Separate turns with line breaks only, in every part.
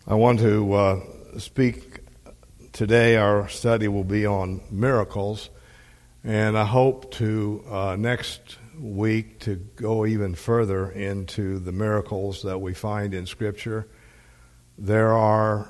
I want to speak today. Our study will be on miracles, and I hope to next week to go even further into the miracles that we find in Scripture. There are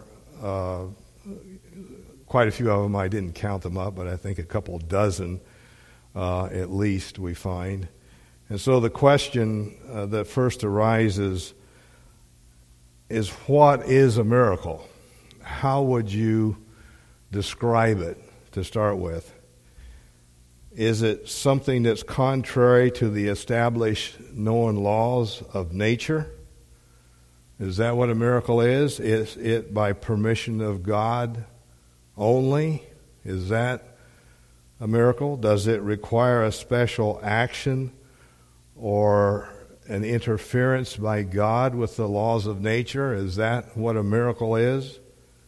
quite a few of them. I didn't count them up, but I think a couple dozen at least we find. And so the question that first arises is, what is a miracle? How would you describe it to start with? Is it something that's contrary to the established known laws of nature? Is that what a miracle is? Is it by permission of God only? Is that a miracle? Does it require a special action or an interference by God with the laws of nature? Is that what a miracle is?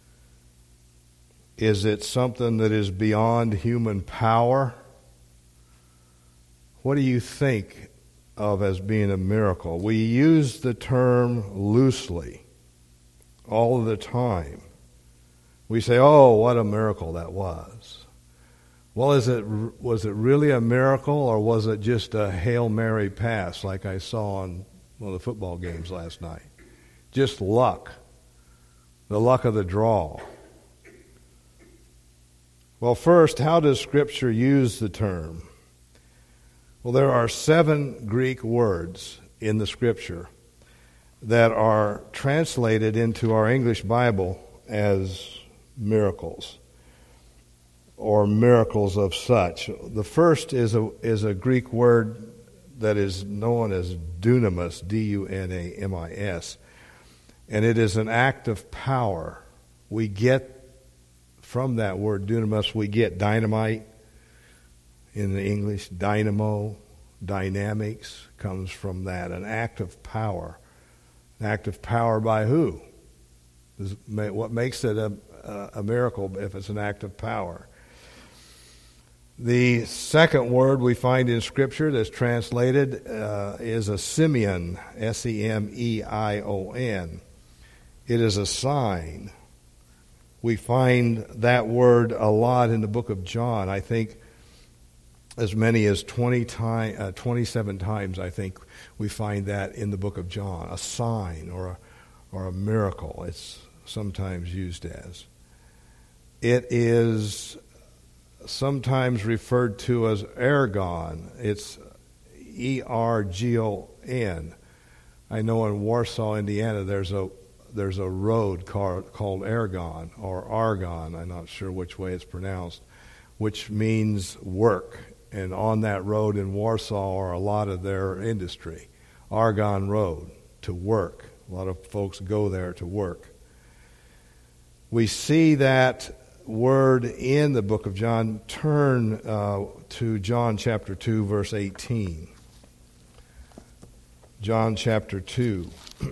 Is it something that is beyond human power? What do you think of as being a miracle? We use the term loosely all of the time. We say, oh, what a miracle that was. Well, was it really a miracle, or was it just a Hail Mary pass like I saw on one of the football games last night? Just luck. The luck of the draw. Well, first, how does Scripture use the term? Well, there are 7 Greek words in the Scripture that are translated into our English Bible as miracles, or miracles of such. The first is a Greek word that is known as dunamis, D-U-N-A-M-I-S, and it is an act of power. We get from that word dunamis, we get dynamite in the English, dynamo, dynamics comes from that, an act of power. An act of power by who? What makes it a miracle if it's an act of power? The second word we find in Scripture that's translated is a Semeion, S-E-M-E-I-O-N. It is a sign. We find that word a lot in the book of John. I think as many as 27 times, I think, we find that in the book of John. A sign or a miracle, it's sometimes used as. It is sometimes referred to as ergon. It's E-R-G-O-N. I know in Warsaw, Indiana, there's a road called Ergon or Argon. I'm not sure which way it's pronounced, which means work. And on that road in Warsaw are a lot of their industry. Argon Road, to work. A lot of folks go there to work. We see that word in the book of John. Turn to John chapter 2, verse 18. John chapter 2.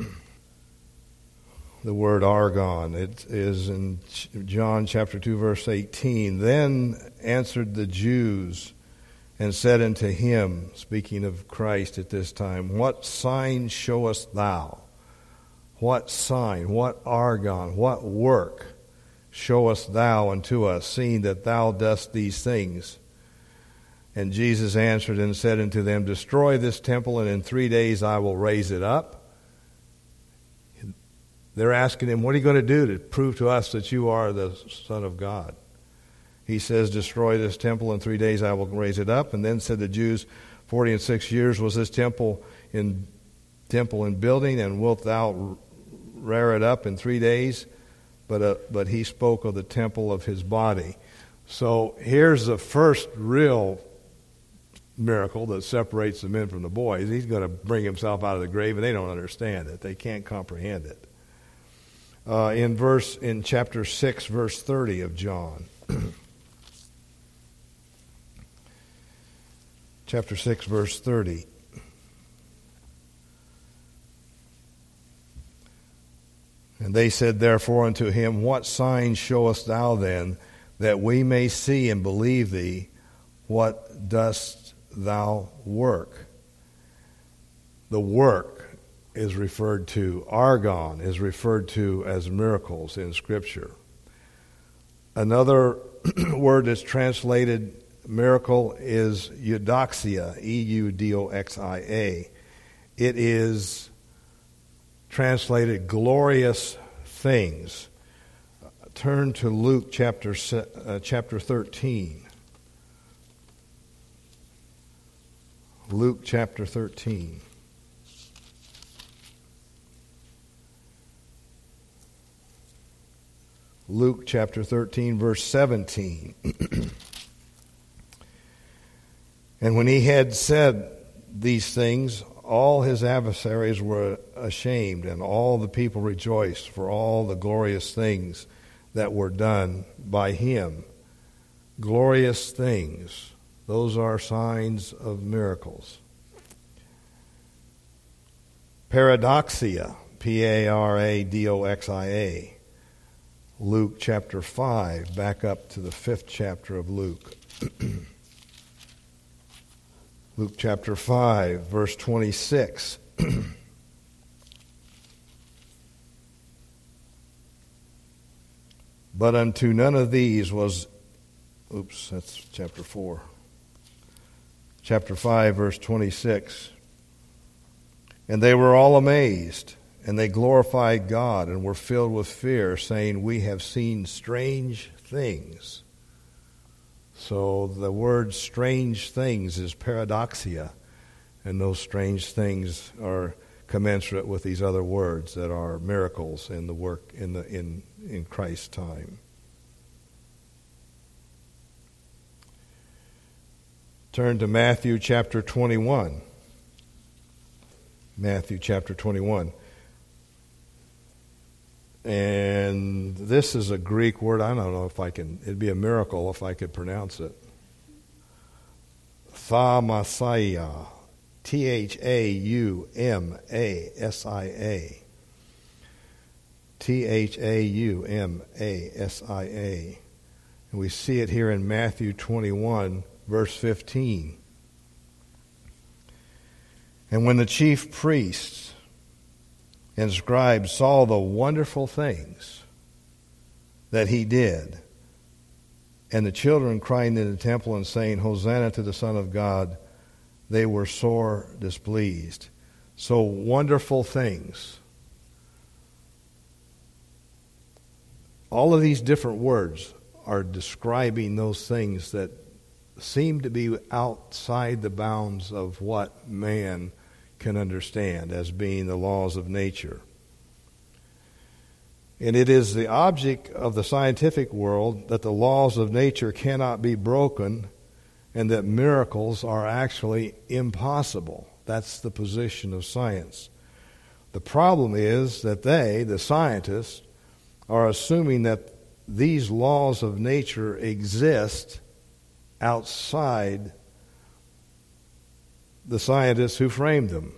The word argon. It is in John chapter 2, verse 18. Then answered the Jews and said unto him, speaking of Christ at this time, what sign showest thou? What sign, what argon, what work showest thou unto us, seeing that thou dost these things? And Jesus answered and said unto them, destroy this temple, and in 3 days I will raise it up. They're asking him, what are you going to do to prove to us that you are the Son of God? He says, destroy this temple, in 3 days I will raise it up. And then said the Jews, 46 years was this temple in building, and wilt thou rear it up in 3 days? But he spoke of the temple of his body. So here's the first real miracle that separates the men from the boys. He's going to bring himself out of the grave, and they don't understand it. They can't comprehend it. In chapter 6, verse 30 of John. Chapter 6, verse 30. And they said therefore unto him, what sign showest thou then, that we may see and believe thee? What dost thou work? The work is referred to, argon is referred to as miracles in Scripture. Another word that's translated miracle is eudoxia, E-U-D-O-X-I-A. It is translated glorious things. Turn to Luke chapter 13. Luke chapter 13. Luke chapter 13, verse 17. And when he had said these things, all his adversaries were ashamed, and all the people rejoiced for all the glorious things that were done by him. Glorious things. Those are signs of miracles. Paradoxia, P-A-R-A-D-O-X-I-A. Luke chapter 5, back up to the 5th chapter of Luke. Luke chapter 5, verse 26. But unto none of these was, that's chapter 4. Chapter 5, verse 26. And they were all amazed, and they glorified God, and were filled with fear, saying, We have seen strange things. So the word strange things is paradoxia, and those strange things are commensurate with these other words that are miracles in the work in Christ's time. Turn to Matthew chapter 21. Matthew chapter 21. And this is a Greek word. I don't know if I can, it'd be a miracle if I could pronounce it. Thaumasiah. T-H-A-U-M-A-S-I-A. T-H-A-U-M-A-S-I-A. And we see it here in Matthew 21, verse 15. And when the chief priests and scribes saw the wonderful things that he did, and the children crying in the temple and saying, Hosanna to the Son of God, they were sore displeased. So wonderful things. All of these different words are describing those things that seem to be outside the bounds of what man can understand as being the laws of nature. And it is the object of the scientific world that the laws of nature cannot be broken and that miracles are actually impossible. That's the position of science. The problem is that they, the scientists, are assuming that these laws of nature exist outside the scientists who framed them,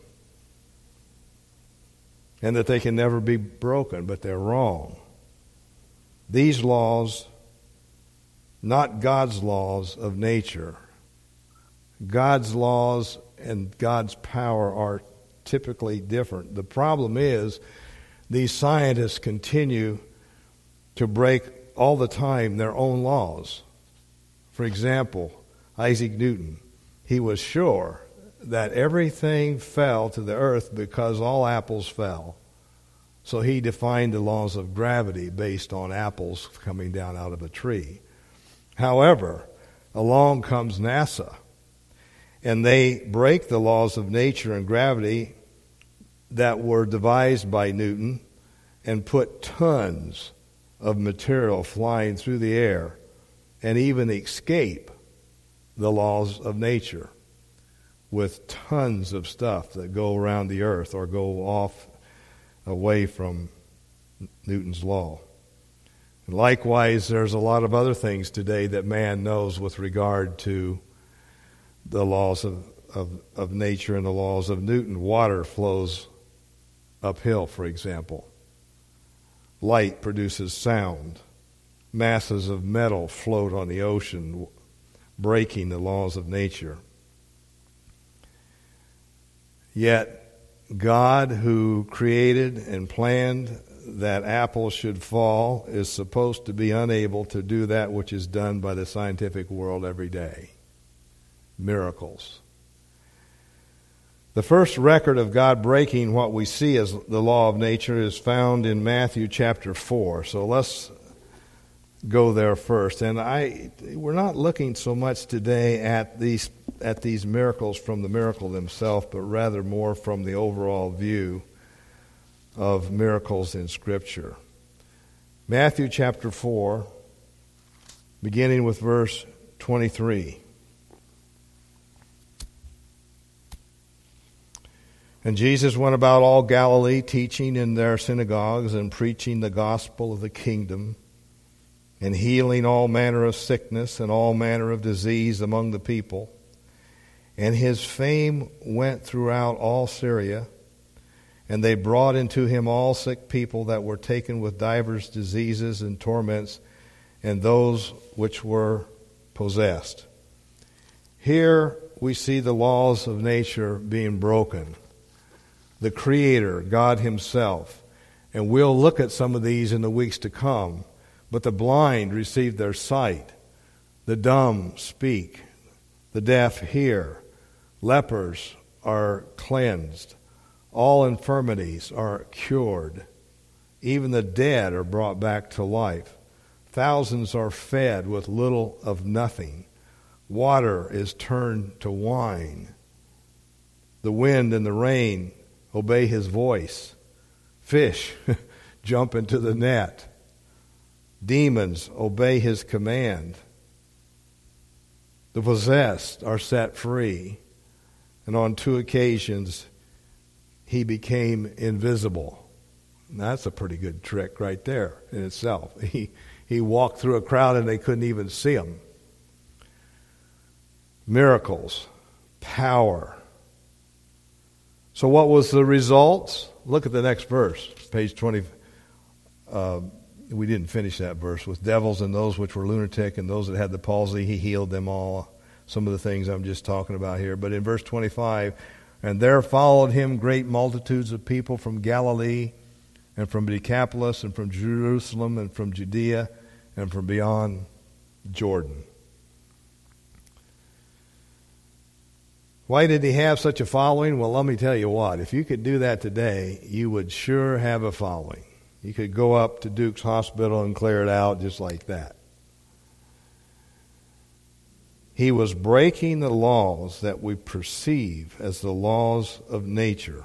and that they can never be broken, but they're wrong. These laws, not God's laws of nature. God's laws and God's power are typically different. The problem is these scientists continue to break all the time their own laws. For example, Isaac Newton, he was sure that everything fell to the earth because all apples fell. So he defined the laws of gravity based on apples coming down out of a tree. However, along comes NASA, and they break the laws of nature and gravity that were devised by Newton and put tons of material flying through the air and even escape the laws of nature with tons of stuff that go around the earth or go off away from Newton's law. And likewise, there's a lot of other things today that man knows with regard to the laws of nature and the laws of Newton. Water flows uphill, for example. Light produces sound. Masses of metal float on the ocean, breaking the laws of nature. Yet, God, who created and planned that apples should fall, is supposed to be unable to do that which is done by the scientific world every day. Miracles. The first record of God breaking what we see as the law of nature is found in Matthew chapter 4. So let's go there first. And we're not looking so much today at these miracles from the miracle themselves, but rather more from the overall view of miracles in Scripture. Matthew chapter 4, beginning with verse 23. And Jesus went about all Galilee, teaching in their synagogues and preaching the gospel of the kingdom, and healing all manner of sickness and all manner of disease among the people. And his fame went throughout all Syria, and they brought into him all sick people that were taken with divers diseases and torments, and those which were possessed. Here we see the laws of nature being broken. The Creator, God Himself. And we'll look at some of these in the weeks to come. But the blind receive their sight. The dumb speak. The deaf hear. Lepers are cleansed. All infirmities are cured. Even the dead are brought back to life. Thousands are fed with little of nothing. Water is turned to wine. The wind and the rain obey His voice. Fish jump into the net. Demons obey His command. The possessed are set free. And on 2 occasions, He became invisible. And that's a pretty good trick right there in itself. He walked through a crowd and they couldn't even see Him. Miracles, power. So what was the results? Look at the next verse, page 20. We didn't finish that verse. With devils and those which were lunatic and those that had the palsy, He healed them all. Some of the things I'm just talking about here. But in verse 25, and there followed Him great multitudes of people from Galilee and from Decapolis and from Jerusalem and from Judea and from beyond Jordan. Why did He have such a following? Well, let me tell you what. If you could do that today, you would sure have a following. You could go up to Duke's Hospital and clear it out just like that. He was breaking the laws that we perceive as the laws of nature.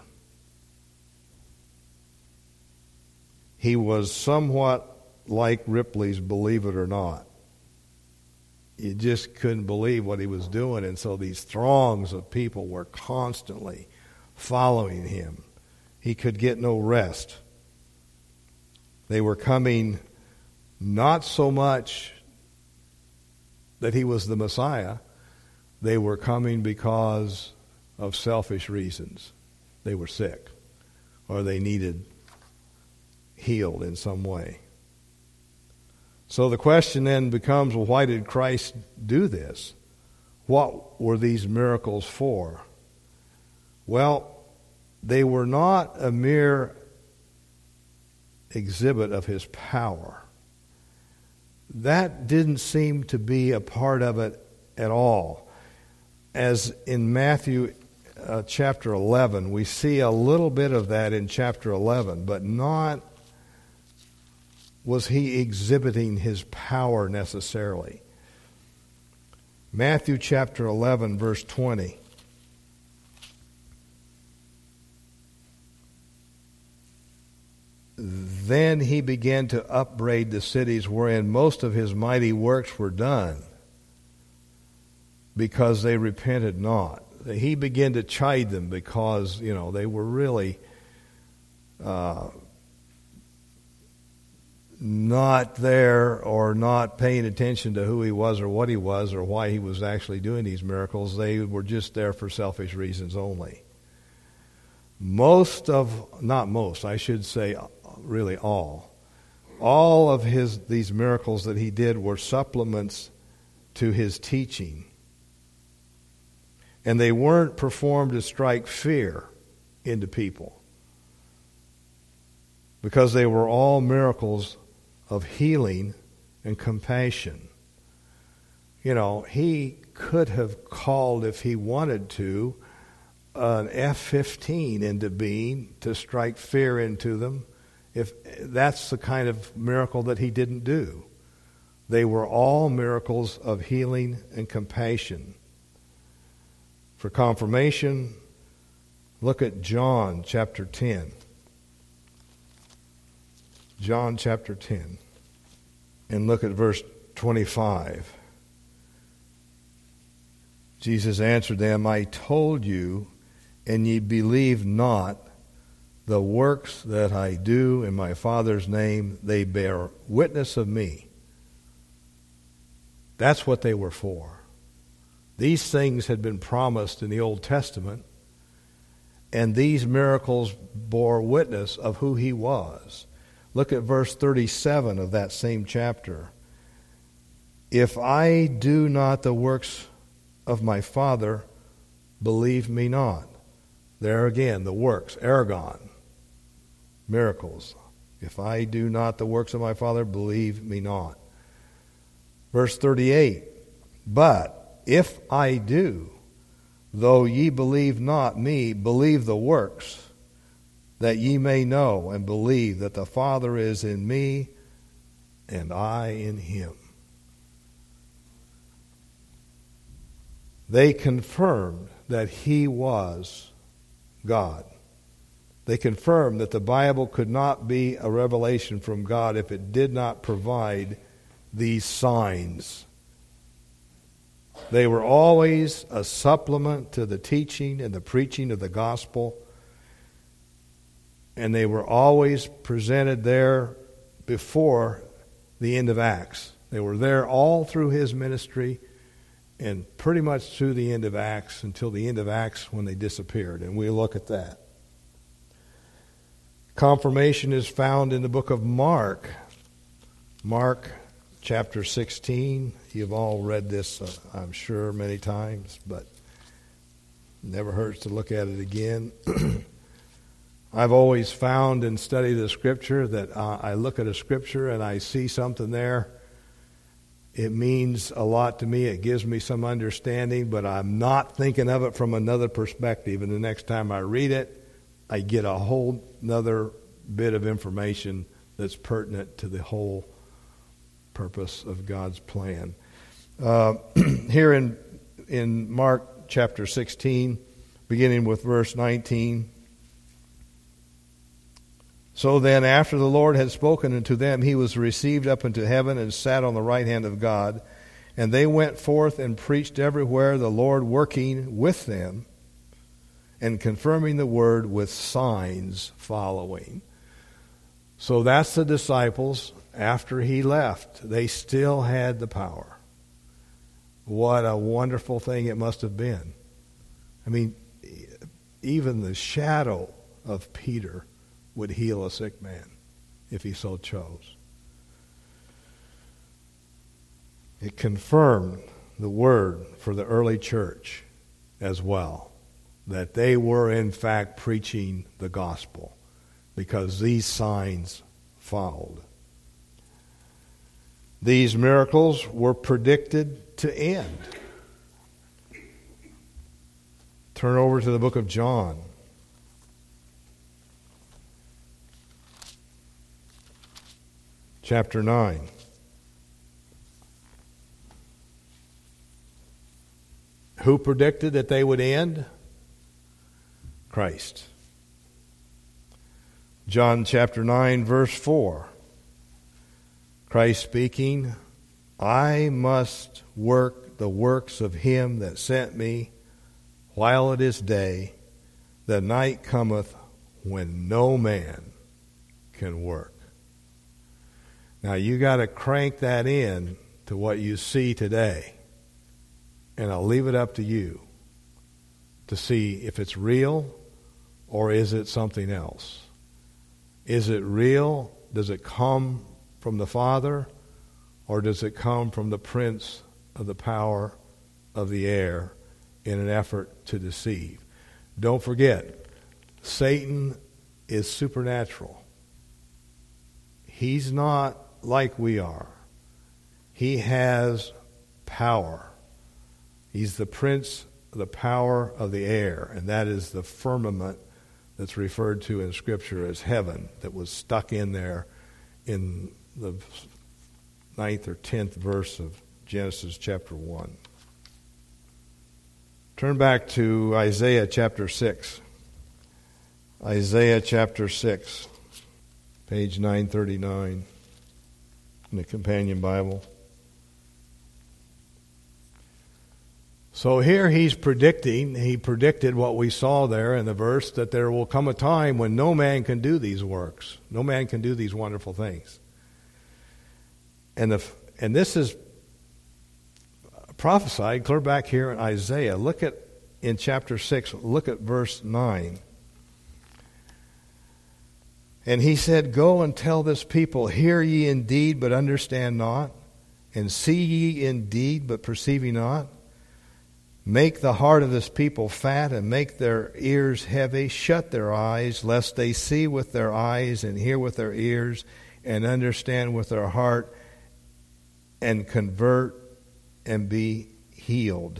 He was somewhat like Ripley's Believe It or Not. You just couldn't believe what He was doing, and so these throngs of people were constantly following Him. He could get no rest. They were coming not so much that He was the Messiah. They were coming because of selfish reasons. They were sick, or they needed healed in some way. So the question then becomes, well, why did Christ do this? What were these miracles for? Well, they were not a mere exhibit of His power. That didn't seem to be a part of it at all. As in Matthew chapter 11, we see a little bit of that in chapter 11, but not was He exhibiting His power necessarily. Matthew chapter 11, verse 20. Then He began to upbraid the cities wherein most of His mighty works were done, because they repented not. He began to chide them because, they were really not there or not paying attention to who He was or what He was or why He was actually doing these miracles. They were just there for selfish reasons only. Really all of these miracles that He did were supplements to His teaching. And they weren't performed to strike fear into people. Because they were all miracles of healing and compassion. You know, he could have called, if he wanted to, an F-15 into being to strike fear into them. If that's the kind of miracle that he didn't do. They were all miracles of healing and compassion. For confirmation, look at John chapter 10. John chapter 10. And look at verse 25. Jesus answered them, I told you, and ye believe not. The works that I do in my Father's name, they bear witness of me. That's what they were for. These things had been promised in the Old Testament, and these miracles bore witness of who he was. Look at verse 37 of that same chapter. If I do not the works of my Father, believe me not. There again, the works, ergon, miracles. If I do not the works of my Father, believe me not. Verse 38, but if I do, though ye believe not me, believe the works, that ye may know and believe that the Father is in me and I in him. They confirmed that he was God. They confirmed that the Bible could not be a revelation from God if it did not provide these signs. They were always a supplement to the teaching and the preaching of the gospel, and they were always presented there before the end of Acts. They were there all through his ministry and pretty much through the end of Acts until the end of Acts when they disappeared, and we'll look at that. Confirmation is found in the book of Mark. Mark chapter 16. You've all read this, I'm sure, many times, but it never hurts to look at it again. I've always found in study the Scripture that I look at a Scripture and I see something there. It means a lot to me. It gives me some understanding, but I'm not thinking of it from another perspective. And the next time I read it, I get a whole another bit of information that's pertinent to the whole purpose of God's plan. Here in Mark chapter 16, beginning with verse 19. So then, after the Lord had spoken unto them, he was received up into heaven and sat on the right hand of God. And they went forth and preached everywhere, the Lord working with them and confirming the word with signs following. So that's the disciples after he left. They still had the power. What a wonderful thing it must have been. I mean, even the shadow of Peter would heal a sick man if he so chose. It confirmed the word for the early church as well, that they were in fact preaching the gospel because these signs followed. These miracles were predicted to end. Turn over to the book of John. Chapter 9. Who predicted that they would end? Christ. John chapter 9, verse 4. Christ speaking, I must work the works of him that sent me while it is day. The night cometh when no man can work. Now you got to crank that in to what you see today. And I'll leave it up to you to see if it's real or is it something else. Is it real? Does it come from the Father, or does it come from the prince of the power of the air in an effort to deceive? Don't forget, Satan is supernatural. He's not like we are. He has power. He's the prince of the power of the air, and that is the firmament that's referred to in Scripture as heaven, that was stuck in there in the 9th or 10th verse of Genesis chapter 1. Turn back to Isaiah chapter 6. Isaiah chapter 6, page 939 in the Companion Bible. So here he predicted what we saw there in the verse, that there will come a time when no man can do these works. No man can do these wonderful things. And this is prophesied clear back here in Isaiah. Look at, in chapter 6, look at verse 9. And he said, "Go and tell this people, hear ye indeed, but understand not, and see ye indeed, but perceive ye not. Make the heart of this people fat, and make their ears heavy. Shut their eyes, lest they see with their eyes, and hear with their ears, and understand with their heart, and convert, and be healed."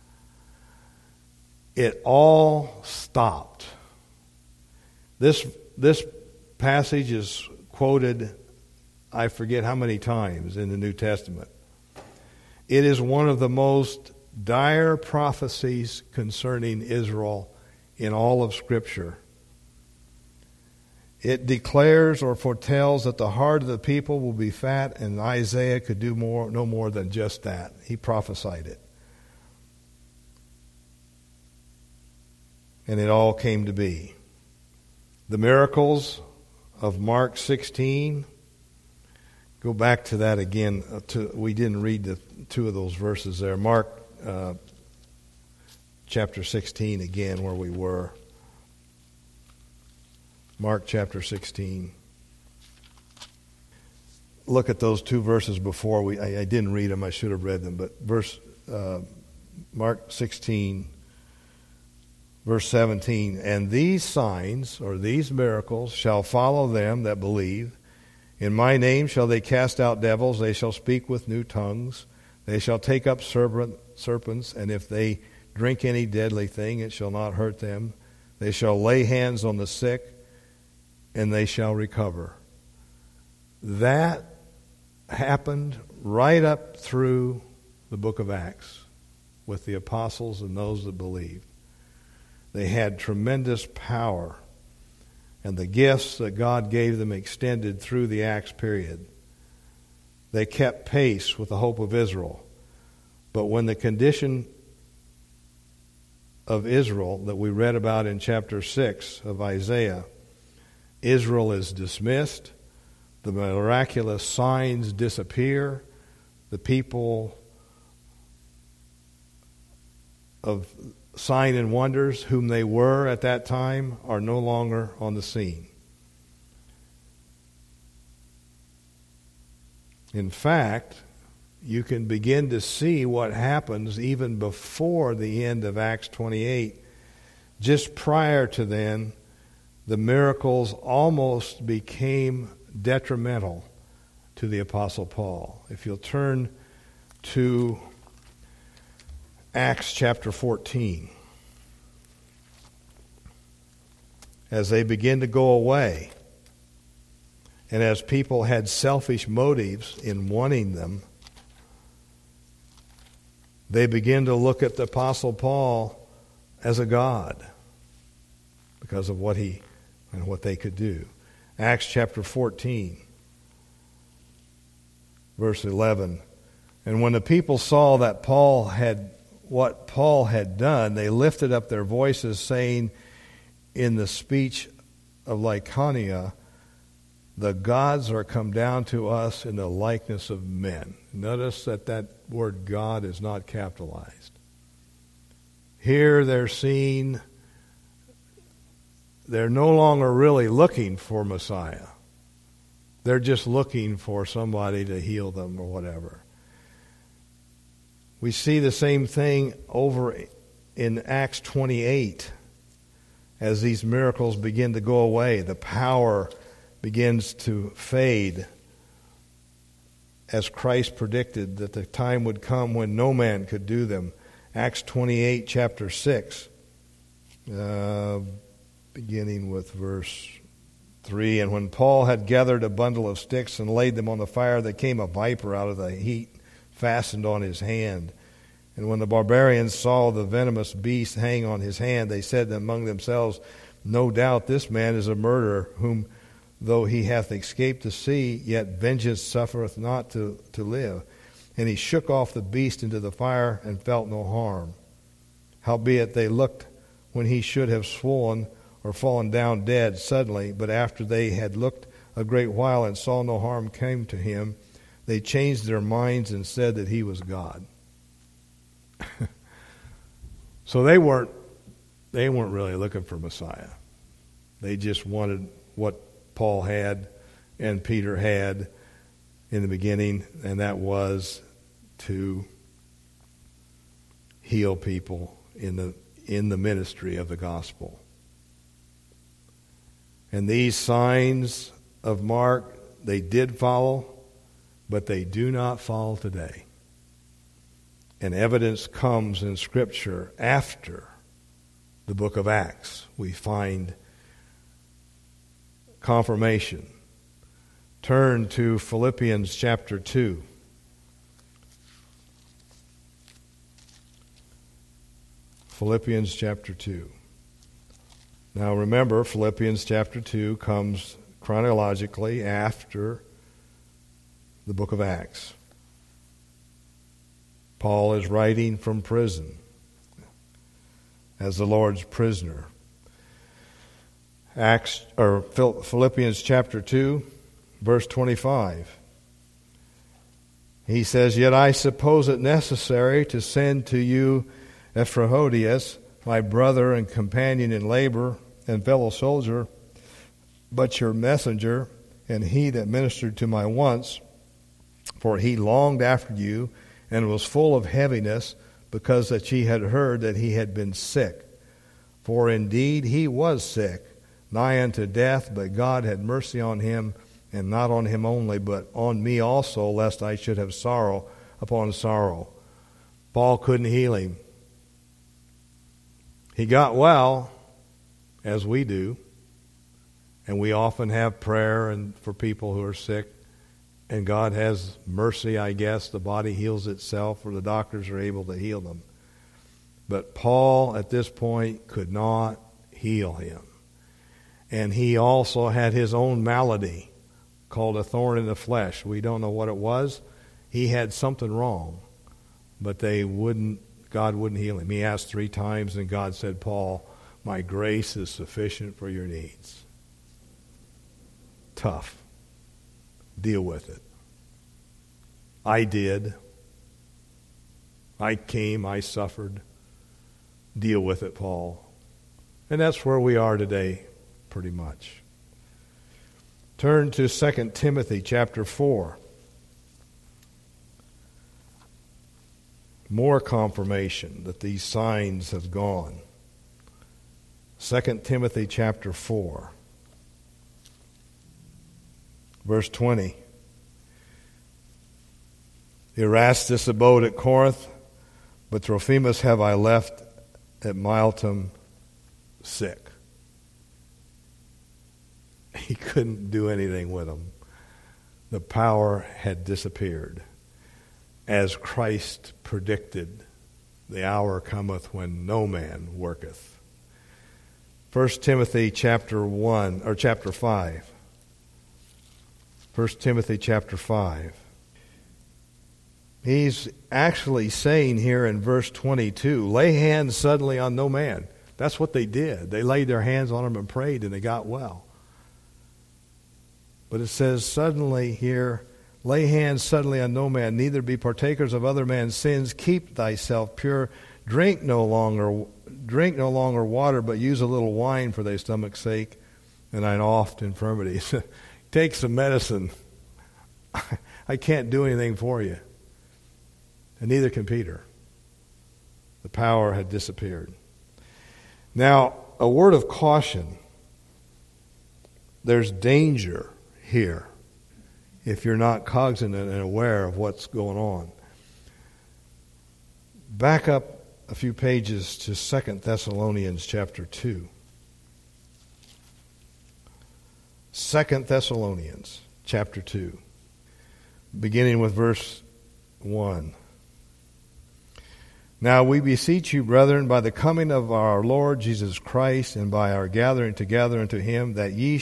It all stopped. This passage is quoted, I forget how many times in the New Testament. It is one of the most dire prophecies concerning Israel in all of Scripture. It declares or foretells that the heart of the people will be fat, and Isaiah could do no more than just that. He prophesied it. And it all came to be. The miracles of Mark 16, go back to that again. We didn't read the two of those verses there. Mark chapter 16 again, where we were. Mark chapter 16. Look at those two verses before. I didn't read them. I should have read them. But Mark 16, verse 17. "And these signs," or these miracles, "shall follow them that believe. In my name shall they cast out devils. They shall speak with new tongues. They shall take up serpents. And if they drink any deadly thing, it shall not hurt them. They shall lay hands on the sick, and they shall recover." That happened right up through the book of Acts with the apostles and those that believed. They had tremendous power, and the gifts that God gave them extended through the Acts period. They kept pace with the hope of Israel. But when the condition of Israel that we read about in chapter 6 of Isaiah, Israel is dismissed, the miraculous signs disappear, the people of sign and wonders, whom they were at that time, are no longer on the scene. In fact, you can begin to see what happens even before the end of Acts 28. Just prior to then, the miracles almost became detrimental to the Apostle Paul. If you'll turn to Acts chapter 14. As they begin to go away, and as people had selfish motives in wanting them, they begin to look at the Apostle Paul as a god because of what he and what they could do. Acts chapter 14, verse 11. "And when the people saw that what Paul had done, they lifted up their voices, saying in the speech of Lycaonia, 'The gods are come down to us in the likeness of men.'" Notice that word God is not capitalized. Here they're no longer really looking for Messiah. They're just looking for somebody to heal them or whatever. We see the same thing over in Acts 28. as these miracles begin to go away, the power begins to fade, as Christ predicted that the time would come when no man could do them. Acts 28, chapter 6, beginning with verse 3. And when Paul had gathered a bundle of sticks and laid them on the fire, there came a viper out of the heat, fastened on his hand. And when the barbarians saw the venomous beast hang on his hand, they said among themselves, no doubt this man is a murderer, whom though he hath escaped the sea, yet vengeance suffereth not to live. And he shook off the beast into the fire and felt no harm. Howbeit they looked when he should have swollen or fallen down dead suddenly, but after they had looked a great while and saw no harm came to him, they changed their minds and said that he was God. So they weren't really looking for Messiah. They just wanted what Paul had and Peter had in the beginning, and that was to heal people in the ministry of the gospel. And these signs of Mark, they did follow, but they do not follow today. And evidence comes in Scripture after the book of Acts. We find confirmation. Turn to Philippians chapter 2. Philippians chapter 2. Now remember, Philippians chapter 2 comes chronologically after the book of Acts. Paul is writing from prison as the Lord's prisoner. Philippians chapter 2, verse 25. He says, Yet I suppose it necessary to send to you Epaphroditus, my brother and companion in labor and fellow soldier, but your messenger, and he that ministered to my wants, for he longed after you, and was full of heaviness, because that ye had heard that he had been sick. For indeed he was sick, nigh unto death, but God had mercy on him, and not on him only, but on me also, lest I should have sorrow upon sorrow. Paul couldn't heal him. He got well, as we do, and we often have prayer and for people who are sick. And God has mercy, I guess. The body heals itself, or the doctors are able to heal them. But Paul, at this point, could not heal him. And he also had his own malady called a thorn in the flesh. We don't know what it was. He had something wrong, but God wouldn't heal him. He asked 3 times, and God said, Paul, my grace is sufficient for your needs. Tough. Deal with it. I did. I came. I suffered. Deal with it, Paul. And that's where we are today, pretty much. Turn to 2 Timothy chapter 4. More confirmation that these signs have gone. 2 Timothy chapter 4. Verse 20. Erastus abode at Corinth, but Trophimus have I left at Miletum sick. He couldn't do anything with him. The power had disappeared. As Christ predicted, the hour cometh when no man worketh. 1 Timothy chapter 1, or chapter 5. 1 Timothy chapter 5. He's actually saying here in verse 22, lay hands suddenly on no man. That's what they did. They laid their hands on him and prayed, and they got well. But it says suddenly here, lay hands suddenly on no man, neither be partakers of other men's sins. Keep thyself pure. Drink no longer water, but use a little wine for thy stomach's sake, and thine oft infirmities. Take some medicine. I can't do anything for you. And neither can Peter. The power had disappeared. Now, a word of caution. There's danger here if you're not cognizant and aware of what's going on. Back up a few pages to 2 Thessalonians chapter 2. 2 Thessalonians chapter 2, beginning with verse 1. Now we beseech you, brethren, by the coming of our Lord Jesus Christ and by our gathering together unto him, that ye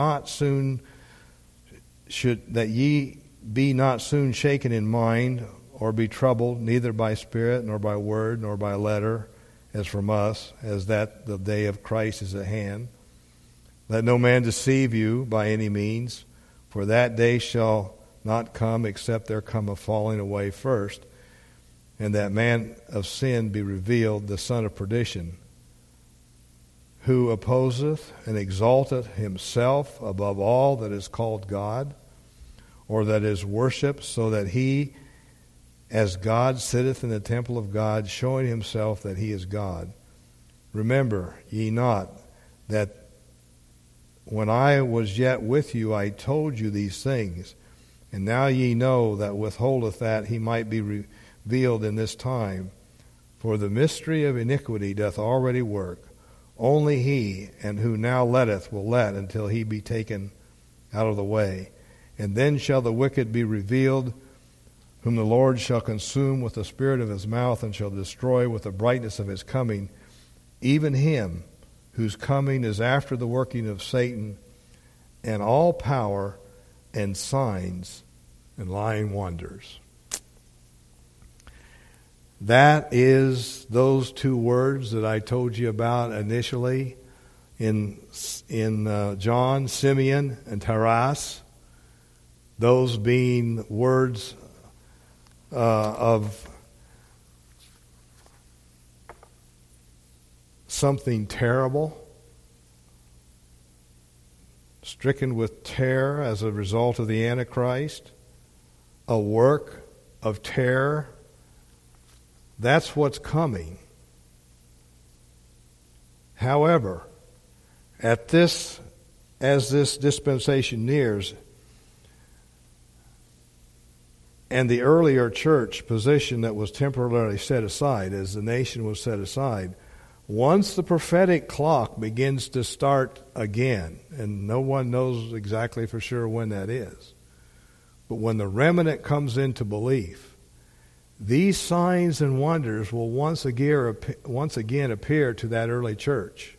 be not soon shaken in mind, or be troubled, neither by spirit, nor by word, nor by letter, as from us, as that the day of Christ is at hand. Let no man deceive you by any means, for that day shall not come except there come a falling away first, and that man of sin be revealed, the son of perdition, who opposeth and exalteth himself above all that is called God, or that is worshipped, so that he, as God, sitteth in the temple of God, showing himself that he is God. Remember ye not that when I was yet with you, I told you these things, and now ye know that withholdeth that he might be revealed in this time. For the mystery of iniquity doth already work. Only he, and who now letteth, will let until he be taken out of the way. And then shall the wicked be revealed, whom the Lord shall consume with the spirit of his mouth, and shall destroy with the brightness of his coming, even him whose coming is after the working of Satan, and all power and signs and lying wonders. That is those two words that I told you about initially in John, Simeon and Taras. Those being words of something terrible, stricken with terror as a result of the Antichrist, a work of terror. That's what's coming. However, as this dispensation nears, and the earlier church position that was temporarily set aside, as the nation was set aside, once the prophetic clock begins to start again, and no one knows exactly for sure when that is, but when the remnant comes into belief, these signs and wonders will once again appear to that early church.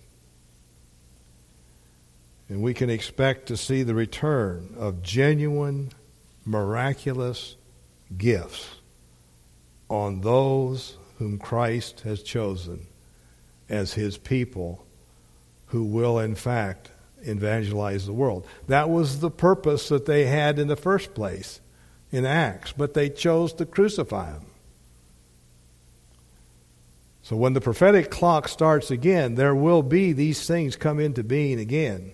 And we can expect to see the return of genuine, miraculous gifts on those whom Christ has chosen as his people, who will in fact evangelize the world. That was the purpose that they had in the first place in Acts, but they chose to crucify him. So when the prophetic clock starts again, there will be these things come into being again.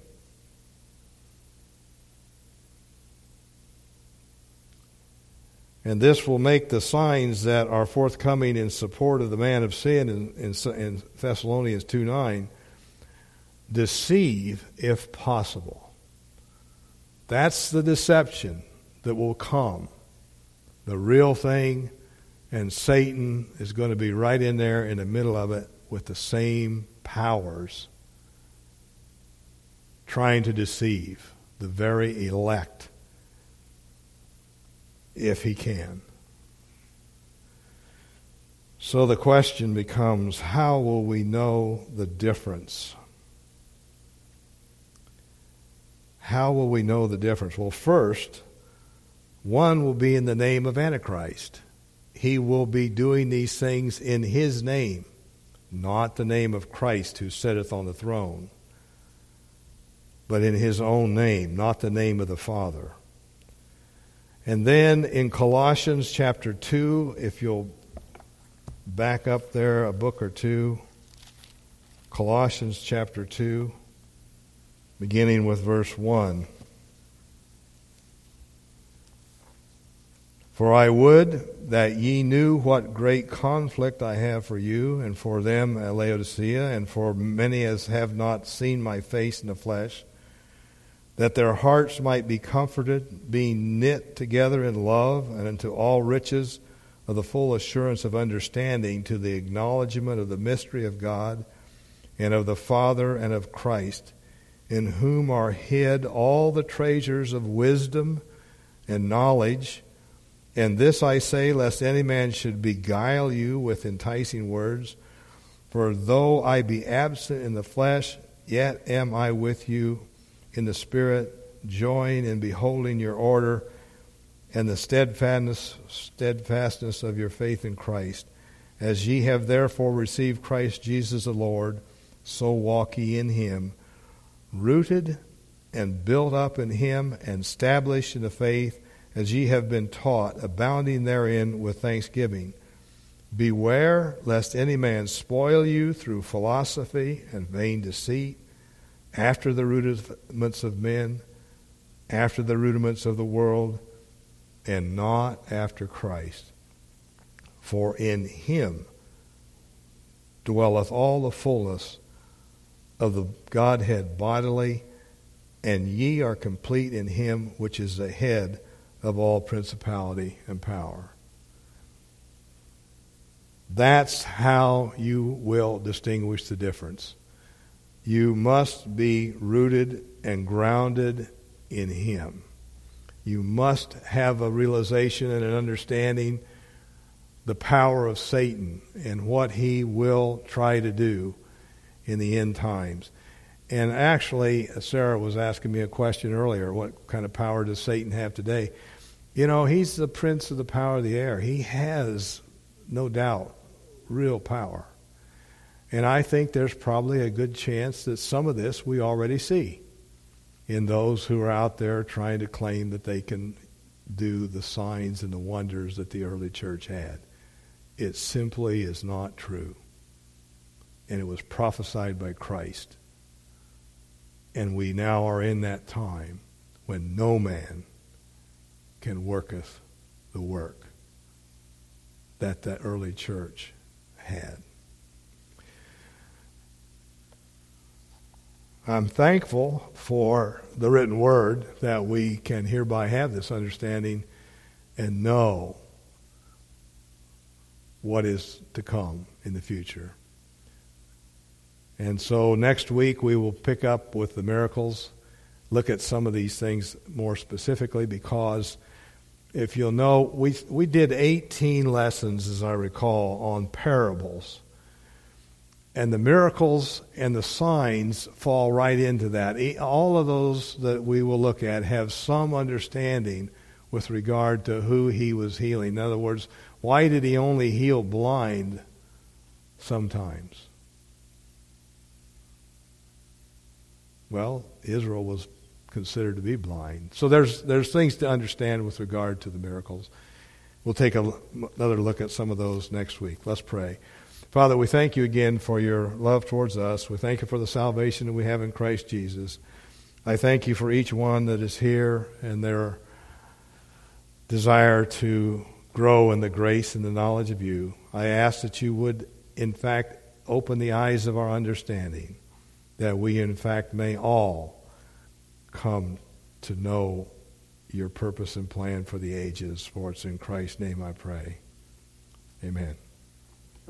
And this will make the signs that are forthcoming in support of the man of sin in Thessalonians 2:9 deceive if possible. That's the deception that will come. The real thing, and Satan is going to be right in there in the middle of it with the same powers, trying to deceive the very elect, if he can. So the question becomes, how will we know the difference? How will we know the difference? Well, first, one will be in the name of Antichrist. He will be doing these things in his name, not the name of Christ who sitteth on the throne, but in his own name, not the name of the Father. And then in Colossians chapter 2, if you'll back up there a book or two, Colossians chapter 2, beginning with verse 1. For I would that ye knew what great conflict I have for you, and for them at Laodicea, and for many as have not seen my face in the flesh, that their hearts might be comforted, being knit together in love, and unto all riches of the full assurance of understanding, to the acknowledgement of the mystery of God, and of the Father and of Christ, in whom are hid all the treasures of wisdom and knowledge. And this I say, lest any man should beguile you with enticing words. For though I be absent in the flesh, yet am I with you in the Spirit, joying in beholding your order and the steadfastness of your faith in Christ. As ye have therefore received Christ Jesus the Lord, so walk ye in him, rooted and built up in him, and established in the faith, as ye have been taught, abounding therein with thanksgiving. Beware lest any man spoil you through philosophy and vain deceit, after the rudiments of men, after the rudiments of the world, and not after Christ. For in him dwelleth all the fullness of the Godhead bodily, and ye are complete in him which is the head of all principality and power. That's how you will distinguish the difference. You must be rooted and grounded in him. You must have a realization and an understanding the power of Satan and what he will try to do in the end times. And actually, Sarah was asking me a question earlier, what kind of power does Satan have today? You know, he's the prince of the power of the air. He has, no doubt, real power. And I think there's probably a good chance that some of this we already see in those who are out there trying to claim that they can do the signs and the wonders that the early church had. It simply is not true. And it was prophesied by Christ. And we now are in that time when no man can worketh the work that the early church had. I'm thankful for the written word that we can hereby have this understanding and know what is to come in the future. And so next week we will pick up with the miracles, look at some of these things more specifically, because if you'll know, we did 18 lessons, as I recall, on parables. And the miracles and the signs fall right into that. All of those that we will look at have some understanding with regard to who he was healing. In other words, why did he only heal blind sometimes? Well, Israel was considered to be blind. So there's things to understand with regard to the miracles. We'll take another look at some of those next week. Let's pray. Father, we thank you again for your love towards us. We thank you for the salvation that we have in Christ Jesus. I thank you for each one that is here and their desire to grow in the grace and the knowledge of you. I ask that you would, in fact, open the eyes of our understanding, that we, in fact, may all come to know your purpose and plan for the ages. For it's in Christ's name I pray. Amen.